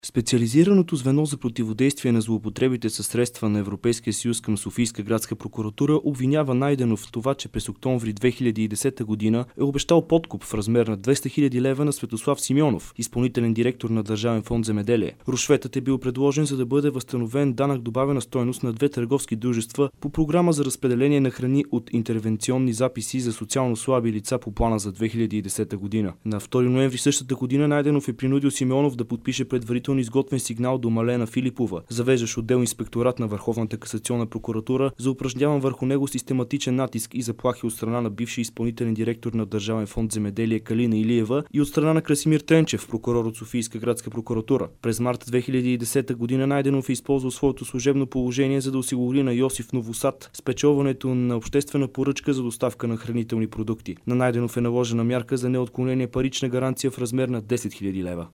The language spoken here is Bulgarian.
Специализираното звено за противодействие на злоупотребите със средства на Европейския съюз към Софийска градска прокуратура обвинява Найденов в това, че през октомври 2010 година е обещал подкуп в размер на 200 000 лева на Светослав Симеонов, изпълнителен директор на Държавен фонд „Земеделие“. Рушветът е бил предложен, за да бъде възстановен данък добавена стойност на две търговски дружества по програма за разпределение на храни от интервенционни записи за социално слаби лица по плана за 2010 година. На 2 ноември същата година Найденов е принудил Симеонов да подпише предварително изготвен сигнал до Малена Филипова, завеждащ отдел инспекторат на Върховната касационна прокуратура, за упражняван върху него систематичен натиск и заплахи от страна на бивши изпълнителен директор на Държавен фонд „Земеделие“ Калина Илиева и от страна на Красимир Тренчев, прокурор от Софийска градска прокуратура. През март 2010 година Найденов е използвал своето служебно положение, за да осигури на Йосиф Новосад спечелването на обществена поръчка за доставка на хранителни продукти. На Найденов е наложена мярка за неотклонение парична гаранция в размер на 10 000 лева.